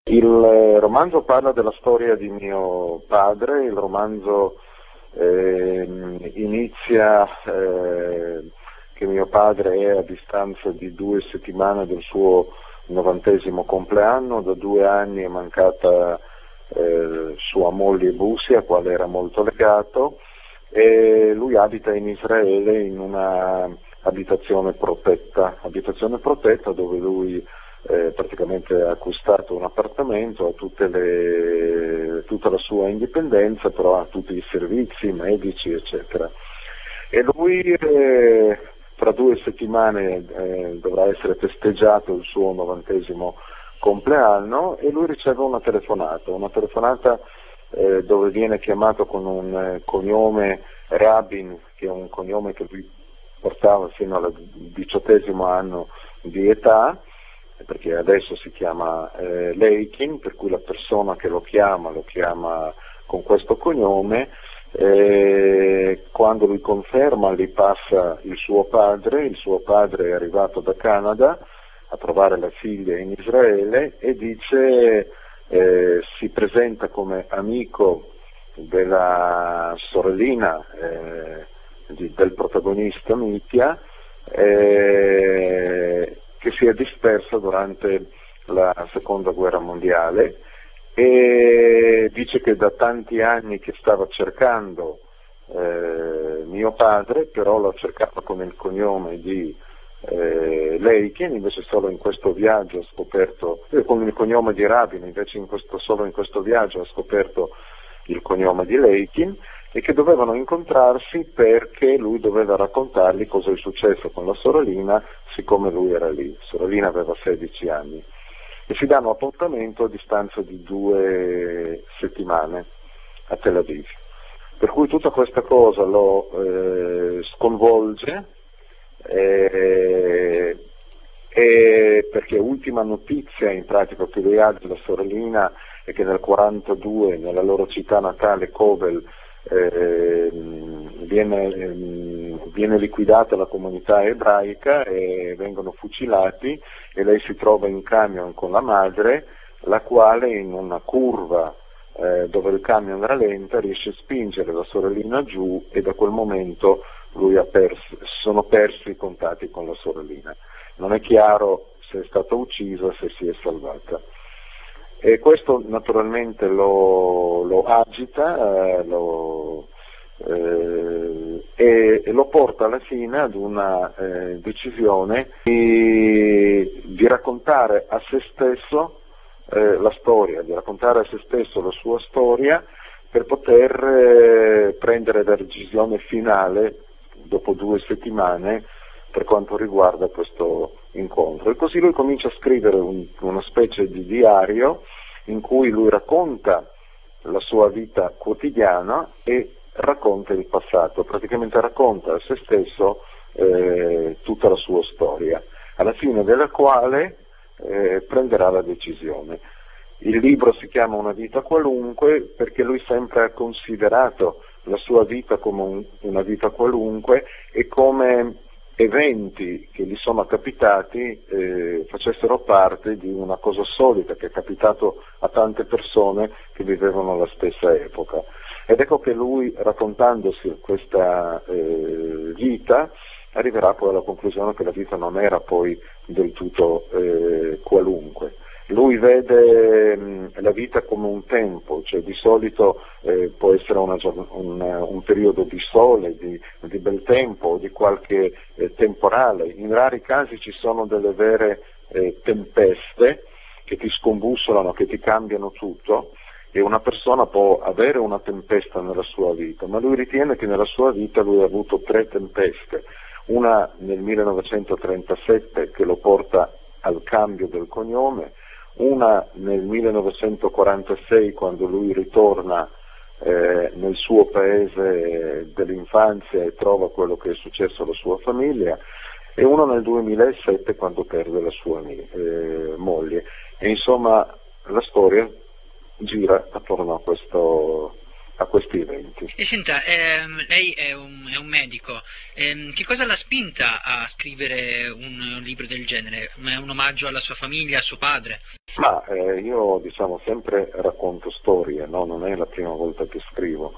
Il romanzo parla della storia di mio padre, il romanzo inizia che mio padre è a distanza di 2 settimane del suo 90° compleanno, da 2 anni è mancata sua moglie Busi, a quale era molto legato, e lui abita in Israele in una abitazione protetta dove lui praticamente ha acquistato un appartamento, ha tutta la sua indipendenza, però ha tutti i servizi medici, eccetera. E lui tra 2 settimane dovrà essere festeggiato il suo 90° compleanno e lui riceve una telefonata dove viene chiamato con un cognome Rabin, che è un cognome che lui portava fino al 18° anno di età, perché adesso si chiama Leikin, per cui la persona che lo chiama con questo cognome. Quando lui conferma gli passa il suo padre è arrivato da Canada a trovare la figlia in Israele e dice, si presenta come amico della sorellina del protagonista Mitya, che si è dispersa durante la seconda guerra mondiale, e dice che da tanti anni che stava cercando mio padre, però lo cercava con il cognome di Leikin, invece solo in questo viaggio ha scoperto, con il cognome di Rabin, invece solo in questo viaggio ha scoperto il cognome di Leikin, e che dovevano incontrarsi perché lui doveva raccontargli cosa è successo con la sorellina, siccome lui era lì. La sorellina aveva 16 anni. E si danno appuntamento a distanza di 2 settimane a Tel Aviv. Per cui tutta questa cosa lo sconvolge, perché ultima notizia in pratica che lui ha della sorellina è che nel 1942 nella loro città natale Kovel viene liquidata la comunità ebraica e vengono fucilati, e lei si trova in camion con la madre, la quale in una curva dove il camion rallenta riesce a spingere la sorellina giù, e da quel momento sono persi i contatti con la sorellina. Non è chiaro se è stata uccisa, se si è salvata. E questo naturalmente lo agita e lo porta alla fine ad una decisione di raccontare a se stesso la storia, di raccontare a se stesso la sua storia, per poter prendere la decisione finale dopo 2 settimane per quanto riguarda questo incontro. E così lui comincia a scrivere una specie di diario in cui lui racconta la sua vita quotidiana e racconta il passato, praticamente racconta a se stesso tutta la sua storia, alla fine della quale prenderà la decisione. Il libro si chiama Una vita qualunque perché lui sempre ha considerato la sua vita come una vita qualunque, e come eventi che gli sono capitati facessero parte di una cosa solita che è capitato a tante persone che vivevano la stessa epoca. Ed ecco che lui, raccontandosi questa vita, arriverà poi alla conclusione che la vita non era poi del tutto qualunque. Lui vede la vita come un tempo, cioè di solito può essere un periodo di sole, di bel tempo, o di qualche temporale. In rari casi ci sono delle vere tempeste che ti scombussolano, che ti cambiano tutto, e una persona può avere una tempesta nella sua vita, ma lui ritiene che nella sua vita lui ha avuto 3 tempeste, una nel 1937 che lo porta al cambio del cognome, una nel 1946 quando lui ritorna nel suo paese dell'infanzia e trova quello che è successo alla sua famiglia, e uno nel 2007 quando perde la sua moglie. E insomma la storia gira attorno a questi eventi. E senta, lei è un medico, che cosa l'ha spinta a scrivere un libro del genere? È un omaggio alla sua famiglia, a suo padre? Ma io diciamo sempre racconto storie, no? Non è la prima volta che scrivo.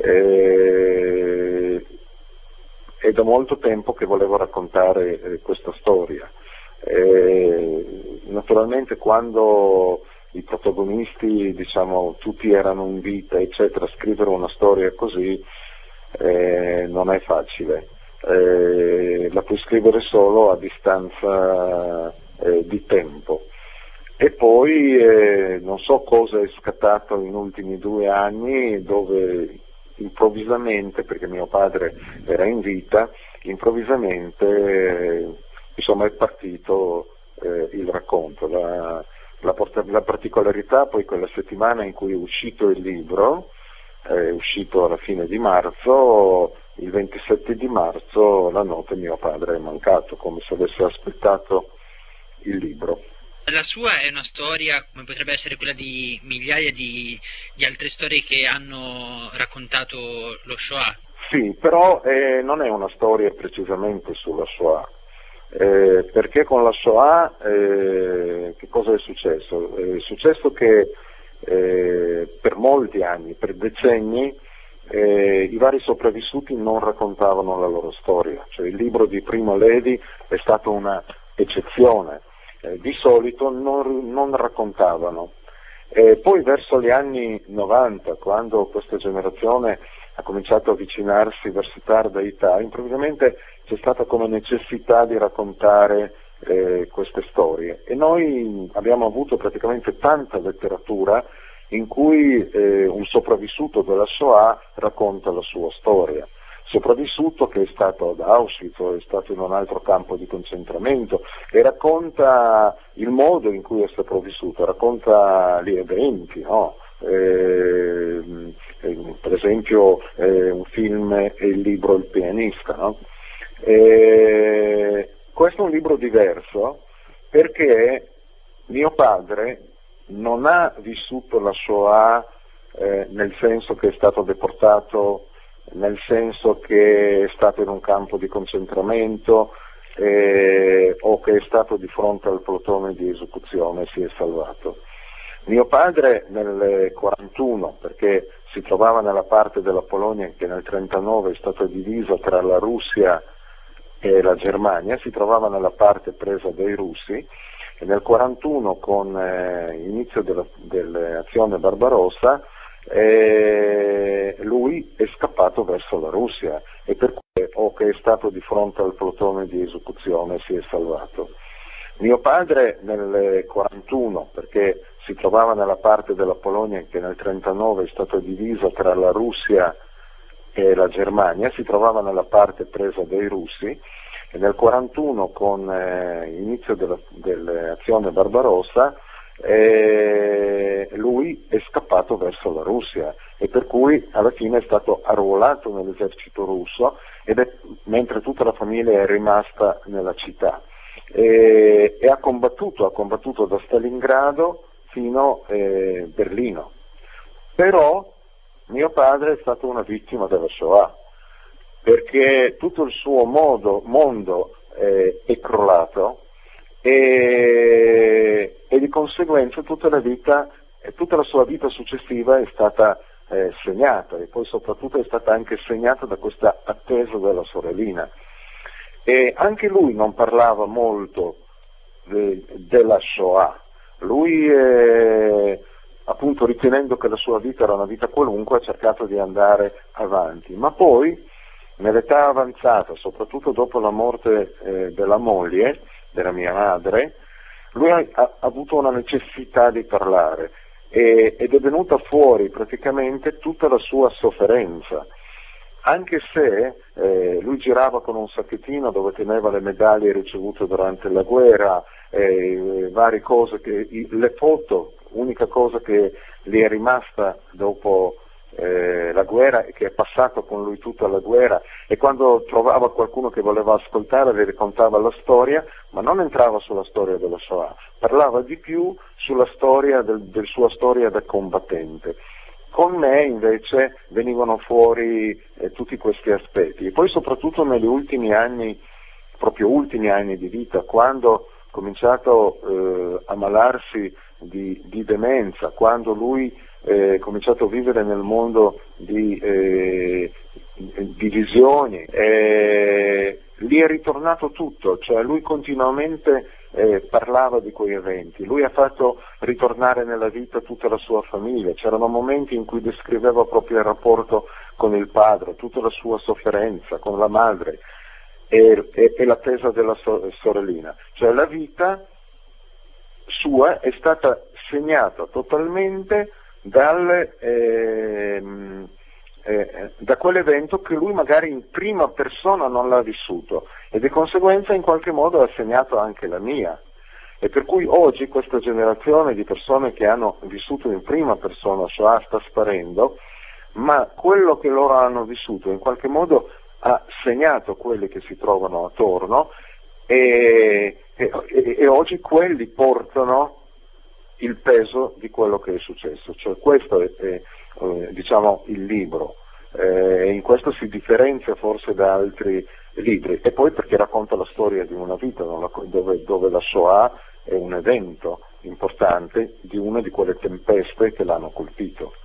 È da molto tempo che volevo raccontare questa storia. Naturalmente quando i protagonisti, diciamo, tutti erano in vita, eccetera, scrivere una storia così non è facile. La puoi scrivere solo a distanza di tempo. E poi non so cosa è scattato in ultimi 2 anni dove improvvisamente, perché mio padre era in vita, improvvisamente insomma è partito il racconto. La particolarità poi quella settimana in cui è uscito il libro, è uscito alla fine di marzo, il 27 di marzo la notte mio padre è mancato, come se avesse aspettato il libro. La sua è una storia come potrebbe essere quella di migliaia di altre storie che hanno raccontato lo Shoah. Sì, però non è una storia precisamente sulla Shoah, perché con la Shoah che cosa è successo? È successo che per molti anni, per decenni, i vari sopravvissuti non raccontavano la loro storia, cioè il libro di Primo Levi è stata una eccezione, di solito non raccontavano. Poi verso gli anni 90, quando questa generazione ha cominciato a avvicinarsi verso tarda età, improvvisamente c'è stata come necessità di raccontare queste storie e noi abbiamo avuto praticamente tanta letteratura in cui un sopravvissuto della Shoah racconta la sua storia. Sopravvissuto che è stato ad Auschwitz o è stato in un altro campo di concentramento e racconta il modo in cui è sopravvissuto, racconta gli eventi, no? Per esempio un film e il libro Il pianista, no? Questo è un libro diverso perché mio padre non ha vissuto la Shoah nel senso che è stato deportato, nel senso che è stato in un campo di concentramento o che è stato di fronte al plotone di esecuzione e si è salvato. Mio padre nel 41, perché si trovava nella parte della Polonia che nel 1939 è stata divisa tra la Russia e la Germania, si trovava nella parte presa dai russi e nel 41 con l'inizio dell'azione Barbarossa lui è scappato verso la Russia e per cui o che è stato di fronte al plotone di esecuzione si è salvato. Mio padre nel 41, perché si trovava nella parte della Polonia che nel 1939 è stata divisa tra la Russia e la Germania, si trovava nella parte presa dai russi e nel 1941 con l'inizio dell'azione Barbarossa lui è scappato verso la Russia e per cui alla fine è stato arruolato nell'esercito russo mentre tutta la famiglia è rimasta nella città e ha combattuto da Stalingrado fino a Berlino. Però mio padre è stato una vittima della Shoah perché tutto il suo mondo è crollato e di conseguenza tutta la sua vita successiva è stata segnata e poi soprattutto è stata anche segnata da questa attesa della sorellina. E anche lui non parlava molto della Shoah, lui appunto ritenendo che la sua vita era una vita qualunque ha cercato di andare avanti, ma poi nell'età avanzata, soprattutto dopo la morte della moglie, della mia madre, lui ha avuto una necessità di parlare ed è venuta fuori praticamente tutta la sua sofferenza, anche se lui girava con un sacchettino dove teneva le medaglie ricevute durante la guerra, varie cose, le foto, unica cosa che gli è rimasta dopo la guerra e che è passato con lui tutta la guerra e quando trovava qualcuno che voleva ascoltare le raccontava la storia, ma non entrava sulla storia della Shoah, parlava di più sulla storia del sua storia da combattente. Con me invece venivano fuori tutti questi aspetti e poi soprattutto negli ultimi anni, proprio ultimi anni di vita, quando ha cominciato a ammalarsi di demenza, quando lui ha cominciato a vivere nel mondo di visioni, lì è ritornato tutto, cioè lui continuamente parlava di quei eventi, lui ha fatto ritornare nella vita tutta la sua famiglia, c'erano momenti in cui descriveva proprio il rapporto con il padre, tutta la sua sofferenza con la madre e l'attesa della sorellina, cioè la vita sua è stata segnata totalmente da quell'evento che lui magari in prima persona non l'ha vissuto e di conseguenza in qualche modo ha segnato anche la mia. E per cui oggi questa generazione di persone che hanno vissuto in prima persona Shoah sta sparendo, ma quello che loro hanno vissuto in qualche modo ha segnato quelli che si trovano attorno e oggi quelli portano il peso di quello che è successo, cioè questo è diciamo il libro, in questo si differenzia forse da altri libri, e poi perché racconta la storia di una vita dove la Shoah è un evento importante di una di quelle tempeste che l'hanno colpito.